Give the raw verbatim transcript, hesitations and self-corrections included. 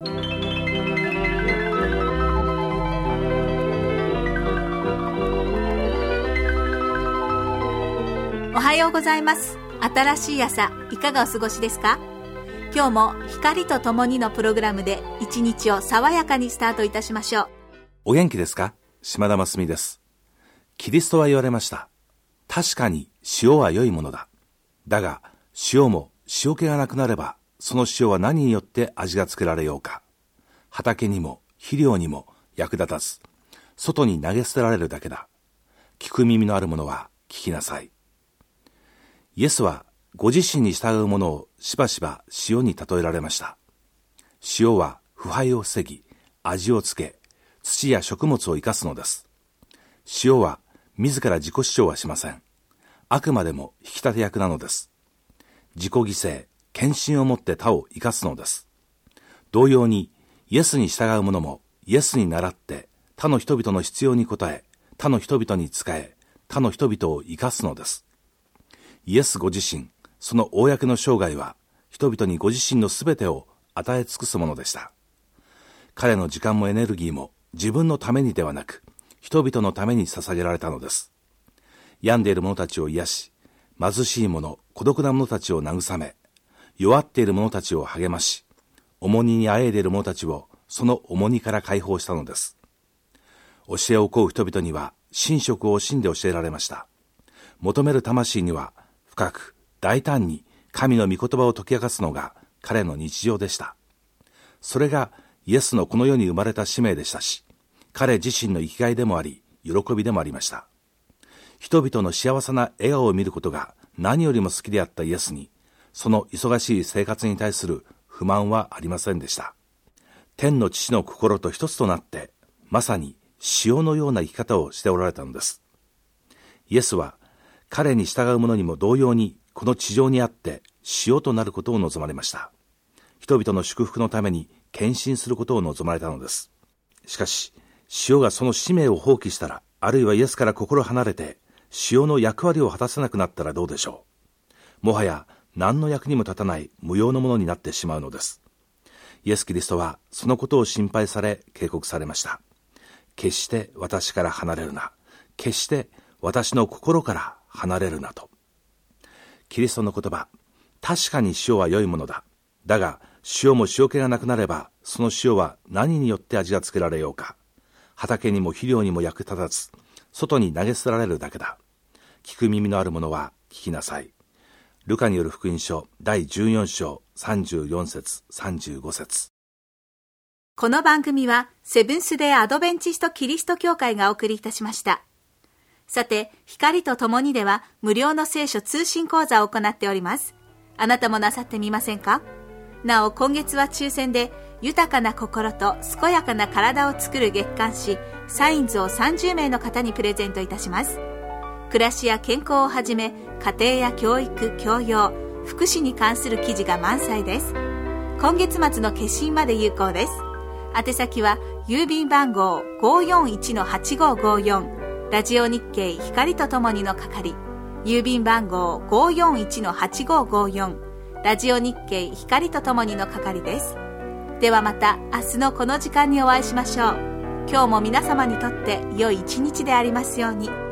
おはようございます。新しい朝、いかがお過ごしですか？今日も光とともにのプログラムで一日を爽やかにスタートいたしましょう。 お元気ですか？島田真澄です。キリストは言われました。確かに塩は良いものだ。だが塩も塩気がなくなれば、その塩は何によって味がつけられようか。畑にも肥料にも役立たず、外に投げ捨てられるだけだ。聞く耳のある者は聞きなさい。イエスはご自身に従う者をしばしば塩に例えられました。塩は腐敗を防ぎ、味をつけ、土や食物を生かすのです。塩は自ら自己主張はしません。あくまでも引き立て役なのです。自己犠牲、献身をもって他を生かすのです。同様に、イエスに従う者もイエスに倣って他の人々の必要に応え、他の人々に仕え、他の人々を生かすのです。イエスご自身、その公の生涯は、人々にご自身のすべてを与え尽くすものでした。彼の時間もエネルギーも自分のためにではなく、人々のために捧げられたのです。病んでいる者たちを癒し、貧しい者、孤独な者たちを慰め、弱っている者たちを励まし、重荷にあえいでいる者たちをその重荷から解放したのです。教えを請う人々には、神職を惜しんで教えられました。求める魂には、深く大胆に神の御言葉を解き明かすのが彼の日常でした。それがイエスのこの世に生まれた使命でしたし、彼自身の生きがいでもあり、喜びでもありました。人々の幸せな笑顔を見ることが何よりも好きであったイエスに、その忙しい生活に対する不満はありませんでした。天の父の心と一つとなって、まさに塩のような生き方をしておられたのです。イエスは彼に従う者にも同様にこの地上にあって塩となることを望まれました。人々の祝福のために献身することを望まれたのです。しかし塩がその使命を放棄したら、あるいはイエスから心離れて塩の役割を果たせなくなったらどうでしょう。もはや何の役にも立たない無用のものになってしまうのです。イエス・キリストはそのことを心配され警告されました。決して私から離れるな。決して私の心から離れるなと。キリストの言葉、確かに塩は良いものだ。だが塩も塩気がなくなれば、その塩は何によって味がつけられようか。畑にも肥料にも役立たず、外に投げ捨てられるだけだ。聞く耳のある者は聞きなさい。ルカによる福音書だいじゅうよん章さんじゅうよん節さんじゅうご節。 この番組はセブンスデーアドベンチストキリスト教会がお送りいたしました。さて、光とともにでは無料の聖書通信講座を行っております。あなたもなさってみませんか？なお、今月は抽選で豊かな心と健やかな体を作る月刊誌サインズをさんじゅう名の方にプレゼントいたします。暮らしや健康をはじめ、家庭や教育、教養、福祉に関する記事が満載です。今月末の決心まで有効です。宛先は郵便番号 ごーよんいちのはちごーごーよん、ラジオ日経光とともにの係、郵便番号 ごーよんいちのはちごーごーよん、ラジオ日経光とともにの係です。ではまた明日のこの時間にお会いしましょう。今日も皆様にとって良い一日でありますように。